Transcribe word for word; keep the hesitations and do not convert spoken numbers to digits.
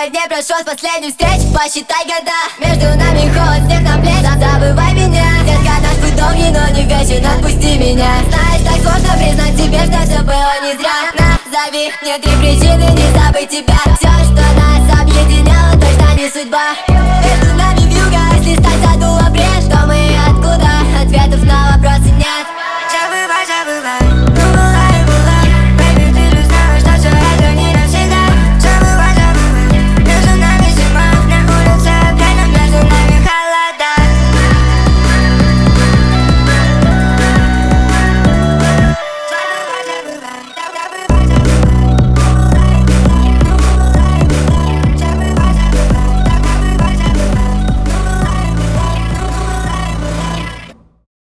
Сколько дней прошло с последних встреч, посчитай года. Между нами холод, снег на плечи, забывай меня. Детка, наш путь долгий, но не вечен, отпусти меня. Знаешь, так сложно признать тебе, что все было не зря. Назови мне три причины не забыть тебя. Все, что нас объединяло, точно не судьба. Между нами вьюга, если стать